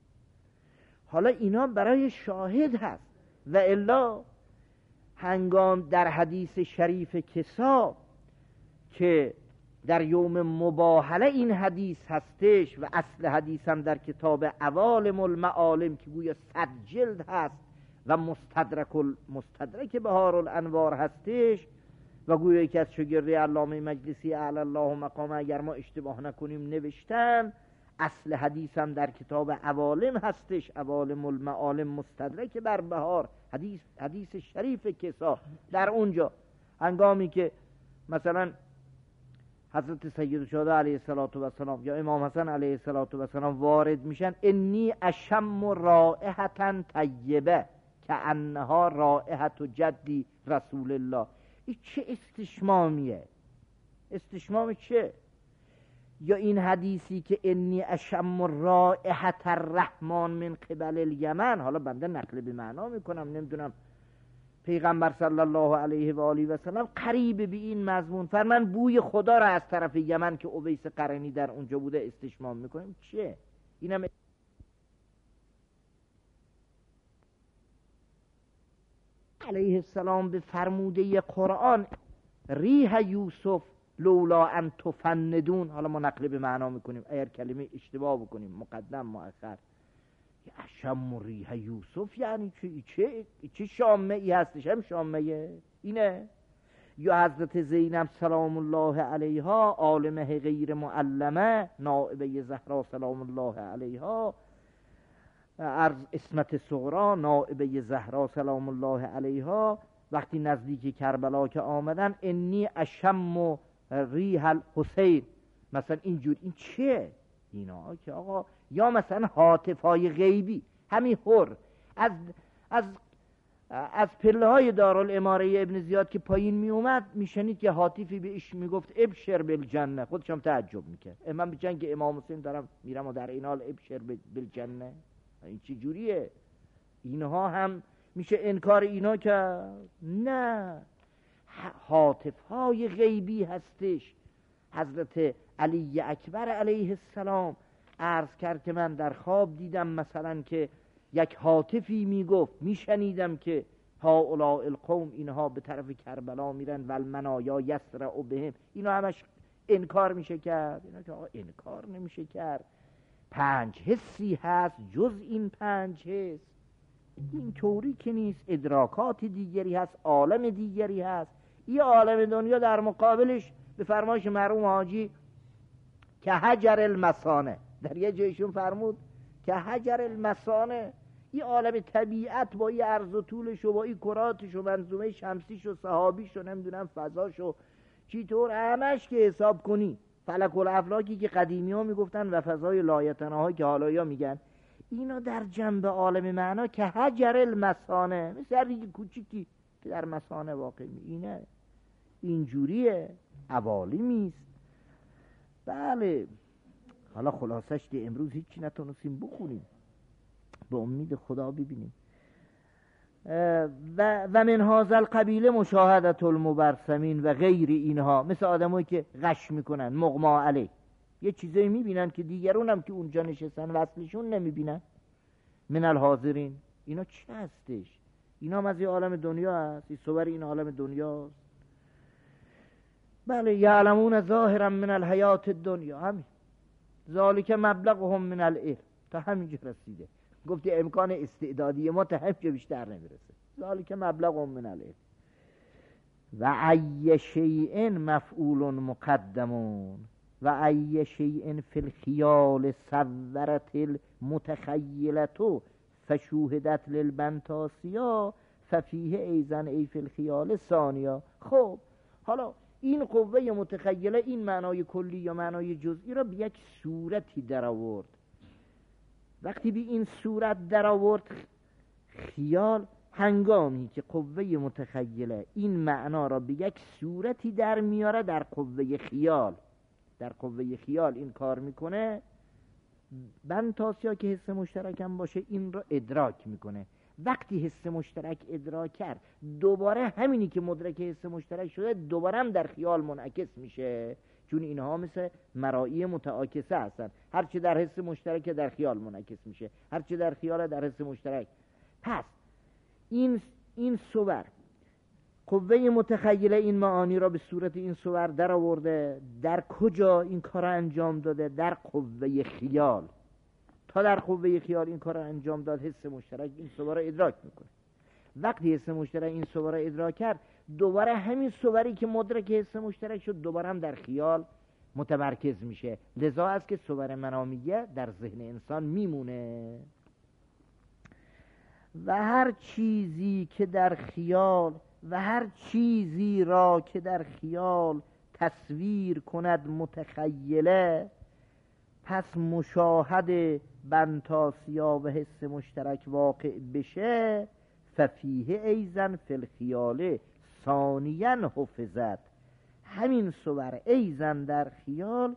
حالا اینا برای شاهد هست، و الا هنگام در حدیث شریف کسا که در یوم مباهله این حدیث هستش، و اصل حدیث هم در کتاب عوالم المعالم که گویا صد جلد هست و مستدرک مستدرک بهار الانوار هستش، و گویا یکی از شاگردای علامه مجلسی اعلی الله مقامه اگر ما اشتباه نکنیم نوشتن، اصل حدیث هم در کتاب عوالم هستش، عوالم المعالم مستدرک بر بهار، حدیث حدیث شریف کسا. در اونجا هنگامی که مثلا حضرت سید الشهدا علیه السلام یا امام حسن علیه السلام وارد میشن، انی اشم رائحة طیبه که انها رائحة جدی رسول الله. این چه استشمامیه؟ استشمام چه؟ یا این حدیثی که انی اشم رائحة الرحمن من قبل الیمن، حالا بنده نقل به معنا میکنم، نمیدونم پیغمبر صلی الله علیه و آله و سلم قریب به این مضمون فرمان بوی خدا را از طرف یمن که اویس قرنی در اونجا بوده استشمام میکنیم. چه؟ اینم علیه السلام به فرموده قرآن ریح یوسف لولا ان تفندون، حالا ما نقل به معنا میکنیم اگر کلمه اشتباه بکنیم مقدم مؤخر، اشم ریح یوسف یعنی چه؟ چه چه شامه ای هستش؟ هم شامه اینه. یا حضرت زینب سلام الله علیها عالمه غیر معلمه نائبه زهرا سلام الله علیها، عرض اسمت صغرا نائبه زهرا سلام الله علیها، وقتی نزدیک کربلا که آمدن انی اشم ریح الحسین مثلا اینجور. این چه؟ اینا که آقا، یا مثلا هاتفای غیبی همین هر از از از پله های دارالاماره ابن زیاد که پایین می اومد میشنید که هاتفی بهش میگفت ابشر بالجنه، خودشم تعجب میکرد، من به جنگ امام حسین دارم میرم و در این حال ابشر بالجنه، این چه جوریه؟ اینها هم میشه انکار اینا که نه، هاتفهای غیبی هستش. حضرت علی اکبر علیه السلام عرض کرد که من در خواب دیدم مثلا که یک هاتفی میگفت، میشنیدم که هؤلاء القوم، اینها به طرف کربلا میرن و المنایا یسرع بهم، اینا همش انکار میشه کرد. اینا که آقا انکار نمیشه کرد، پنج حسی هست جز این پنج حس، این طوری که نیست، ادراکات دیگری هست، عالم دیگری هست. این عالم دنیا در مقابلش به فرمایش مرحوم حاجی که حجر المسانه، در یه جایشون فرمود که حجر المسانه، این عالم طبیعت با این عرض و طولش و با این کراتش و منظومه شمسیش و صحابیش و نمیدونم فضاش و چی طور همش که حساب کنی، فلک الافلاکی که قدیمی ها میگفتن و فضای لایتناهایی که حالا یا میگن، اینا در جنب عالم معنا که حجر المسانه، مثل هر دیگه کوچیکی که در مسانه واقع می اینه، اینجوریه، عوالمیست. بله، حالا خلاصش ده امروز هیچی نتونستیم بخونیم، به امید خدا ببینیم. و و من هذا القبیل مشاهدت المبرسمین و غیر اینها، مثل آدمایی که غش میکنن، مغما علیه، یه چیزایی میبینن که دیگرون هم که اونجا نشستن وصلشون نمیبینن. من الحاضرین، اینا چه هستش؟ اینا هم از این عالم دنیا هست، این صور این عالم دنیا هست. بله یعلمون ظاهرا من الحیات الدنیا، همین ذالک مبلغهم من العلم، تا همینجا رسیده. گفتی امکان استعدادی ما تا همینجا بیشتر نمیرسه. ذالک مبلغهم من العلم. و ای شیء مفعول مقدمون و ای شیء فی الخیال صورت المتخیلة فشوهدت للبنتاسیا ففیه ایزن ای فی الخیال ثانیا. خب حالا این قوه متخیله این معنای کلی یا معنای جزئی را به یک صورتی در آورد. وقتی به این صورت در آورد خیال، هنگامی که قوه متخیله این معنا را به یک صورتی در میاره در قوه خیال، در قوه خیال این کار میکنه، بنتاسیا که حس مشترک هم باشه این را ادراک میکنه. وقتی حس مشترک ادراک کرد، دوباره همینی که مدرک حس مشترک شده دوباره هم در خیال منعکس میشه، چون اینها مثل مرایی متعاکسه هستن. هرچی در حس مشترک در خیال منعکس میشه، هرچی در خیال در حس مشترک. پس این این صور قوه متخیله این معانی را به صورت این صور در آورده. در کجا این کار را انجام داده؟ در قوه خیال. تا در قوه خیال این کار را انجام داد، حس مشترک این صور را ادراک میکنه. وقتی حس مشترک این صور را ادراک کرد، دوباره همین صوری که مدرک حس مشترک شد دوباره هم در خیال متمرکز میشه. لذا است که صور منامیه در ذهن انسان میمونه. و هر چیزی که در خیال و هر چیزی را که در خیال تصویر کند متخیله، پس مشاهده بنتاسیا و حس مشترک واقع بشه، ففیه ایزن فی الخیال ثانیا حفظت. همین صور ایزن در خیال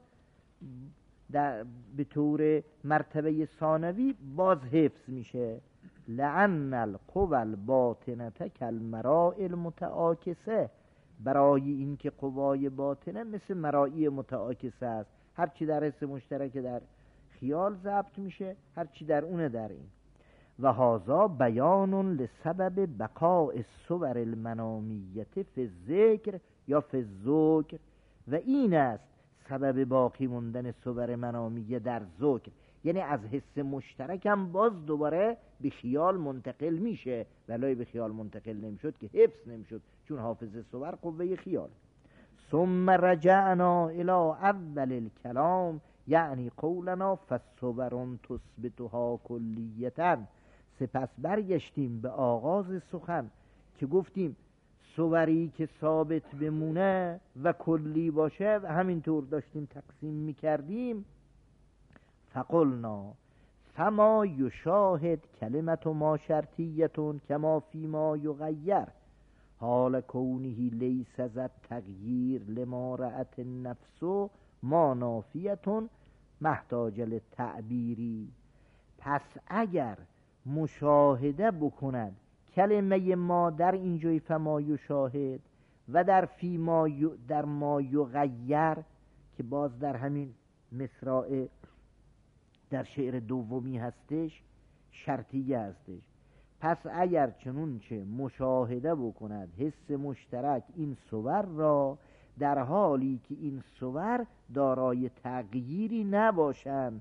در به طور مرتبه ثانوی باز حفظ میشه. لعن القوى الباطنه کالمراء المتعاکسه، برای اینکه قوای باطنه مثل مرائی متعاکسه است. هرچی در حس مشترک در خیال ضبط میشه، هرچی در اون در این. و هذا بیان لسبب بقاء الصور المنامیه فی الذکر یا فی الذکر، و این است سبب باقی موندن صور منامیه در ذکر. یعنی از حس مشترک هم باز دوباره به خیال منتقل میشه، ولی به خیال منتقل نمیشد که حفظ نمیشد، چون حافظه صور قوه خیال. ثم رجعنا الى اول الكلام یعنی قولنا فالصور تثبتها کلیتا. سپس برگشتیم به آغاز سخن که گفتیم صوری که ثابت بمونه و کلی باشه و همینطور داشتیم تقسیم میکردیم. فقلنا فما یشاهد کلمت ما شرطیتون کما فی ما یغیر حال کونه لیس ذا تغییر لما رأت النفس ما نافیتون محتاج للتعبیری. پس اگر مشاهده بکند کلمه ما در اینجای فما یشاهد و در فی ما ی... در ما یغیر که باز در همین مصرع در شعر دومی هستش، شرطیه هستش. پس اگر چنون چه مشاهده بکند حس مشترک این صور را، در حالی که این صور دارای تغییری نباشند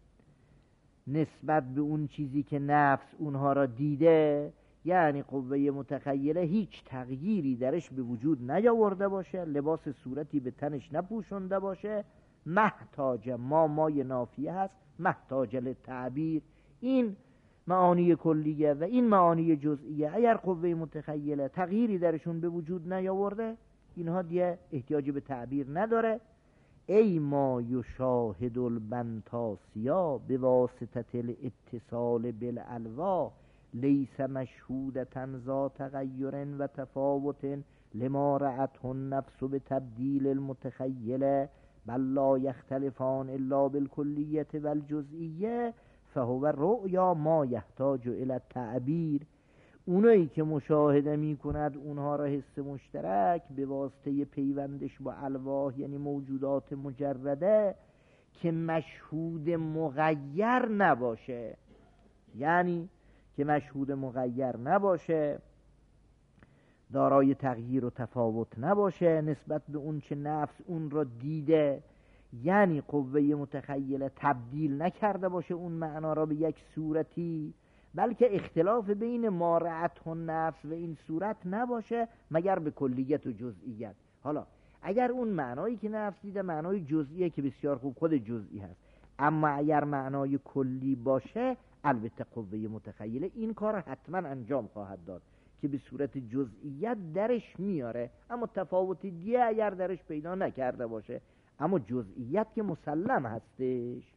نسبت به اون چیزی که نفس اونها را دیده، یعنی قوه متخیله هیچ تغییری درش به وجود نیاورده باشه، لباس صورتی به تنش نپوشنده باشه، محتاج ما مای نافیه هست، محتاج للتعبیر. این معانی کلیه و این معانی جزئیه اگر قوه متخیله تغییری درشون به وجود نیاورده، اینها دیگه احتیاجی به تعبیر نداره. ای ما یشاهد البنتاسیا به واسطه الاتصال بالالوا لیس مشهودتا ذا تغیر و تفاوت لما رأته النفس به تبدیل المتخیله بل لا یختلفان الا بالکلیه و الجزئیه فهو رؤیا ما یحتاج الى التعبیر. اونایی که مشاهده می کند اونها را حس مشترک به واسطه پیوندش با الواح یعنی موجودات مجرده که مشهود مغیر نباشه، یعنی که مشهود مغیر نباشه دارای تغییر و تفاوت نباشه نسبت به اون چه نفس اون را دیده، یعنی قوه متخیله تبدیل نکرده باشه اون معنا را به یک صورتی، بلکه اختلاف بین ما رأته النفس و این صورت نباشه مگر به کلیت و جزئیت. حالا اگر اون معنایی که نفس دیده معنای جزئیه که بسیار خوب خود جزئی هست، اما اگر معنای کلی باشه البته قوه متخیله این کار حتما انجام خواهد داد که به صورت جزئیت درش میاره، اما تفاوت دیگه اگر درش پیدا نکرده باشه، اما جزئیت که مسلم هستش.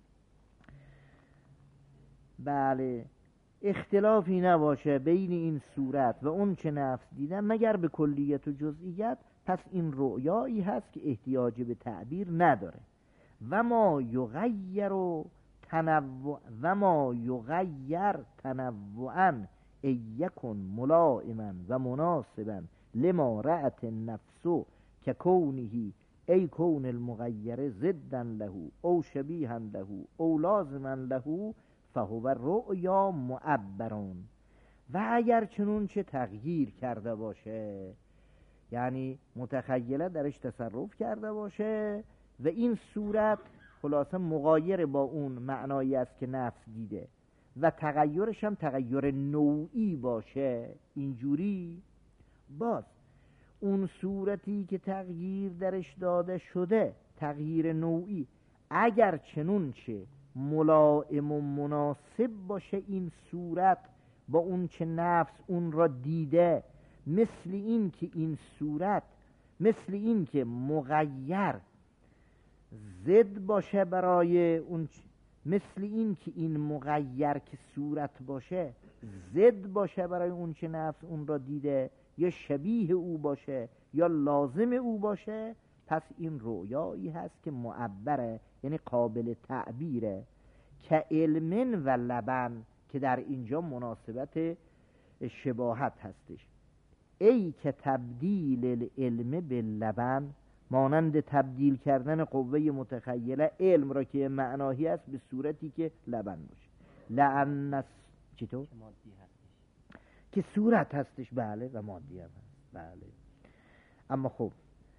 بله، اختلافی نباشه بین این صورت و اون چه نفس دیدن مگر به کلیت و جزئیت، پس این رؤیایی هست که احتیاج به تعبیر نداره. و ما یغیر و تنوع و ما یغیر تنوعا ایکن ملائما و مناسبا لما رأت النفس که کونه ای کون المغیر ضدا له او شبیها له او لازما له فهو رؤیا معبرون. و اگر چنون چه تغییر کرده باشه، یعنی متخیله درش تصرف کرده باشه و این صورت خلاصه مغایر با اون معنایی است که نفس دیده و تغییرش هم تغییر نوعی باشه، اینجوری باز اون صورتی که تغییر درش داده شده تغییر نوعی اگر چنون چه ملائم و مناسب باشه این صورت با اون چه نفس اون را دیده، مثل این که این صورت مثل این که مغیر ضد باشه برای اون چ... مثل این که این مغیر که صورت باشه ضد باشه برای اون چه نفس اون را دیده، یا شبیه او باشه یا لازم او باشه، پس این رؤیایی هست که معبره، یعنی قابل تعبیره. که علم و لبن که در اینجا مناسبت شباهت هستش. ای که تبدیل العلم باللبن، مانند تبدیل کردن قوه متخیله علم را که معنایی است به صورتی که لبن باشه. لأن چطور؟
مادی هستش
که صورت هستش، بله، و مادی هم هست، بله. اما خب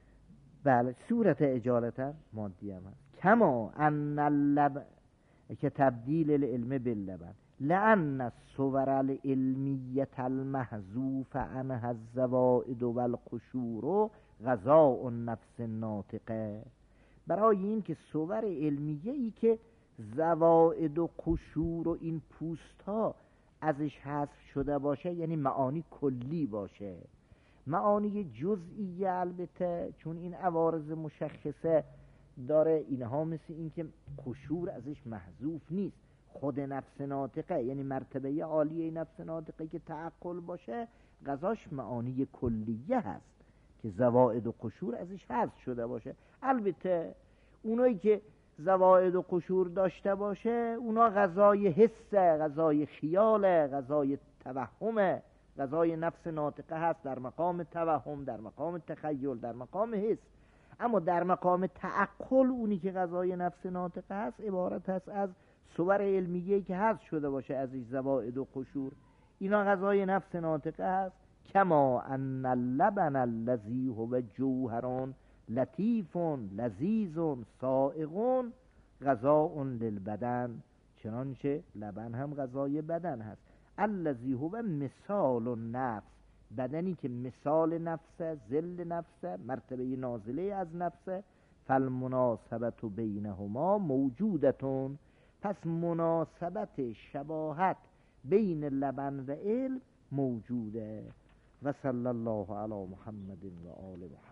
بله صورت اجالتا مادی هم هست. کما ان اللب که تبدیل العلم باللبن لأن الصور العلمیت المحذوف عنها الزوائد والقشور غذاء النفس الناطقه، برای این که صور علمیه ای که زوائد و قشور و این پوست ها ازش حذف شده باشه، یعنی معانی کلی باشه. معانی جزئی البته چون این عوارض مشخصه داره، اینها مثل این که قشور ازش محذوف نیست، خود نفس ناطقه یعنی مرتبه عالیه نفس ناطقه که تعقل باشه غذاش معانی کلیه هست که زوائد و قشور ازش حذف شده باشه. البته اونایی که زوائد و قشور داشته باشه اونا غذای حسه، غذای خیاله، غذای توهمه، غذای نفس ناطقه هست، در مقام توهم، در مقام تخیل، در مقام حس. اما در مقام تعقل اونی که غذای نفس ناطقه هست عبارت هست از صور علمیه که حذف شده باشه ازش زوائد و قشور، اینا غذای نفس ناطقه هست. کما ان اللبن الذی هو جوهر لطیف لذیذ سائغ غذاء للبدن، چنانچه لبن هم غذای بدن هست. الذی هو مثال النفس، بدنی که مثال نفسه، ذل نفسه، مرتبه نازله از نفسه. فالمناسبت بینهما موجودتون، پس مناسبت شباهت بین لبن و علم موجوده. و صلی الله علی محمد و آل محمد.